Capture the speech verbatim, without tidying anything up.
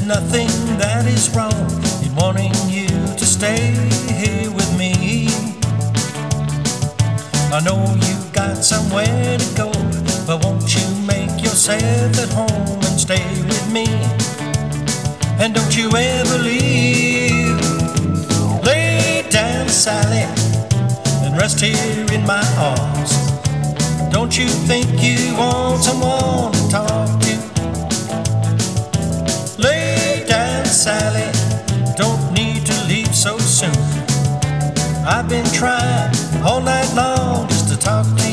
nothing that is wrong in wanting you to stay here with me. I know you got somewhere to go, but won't you make yourself at home and stay with me? And don't you ever leave. Lay down, Sally, and rest here in my arms. Don't you think you want someone to talk to? Lay down, Sally, don't need to leave so soon. I've been trying all night long just to talk to you.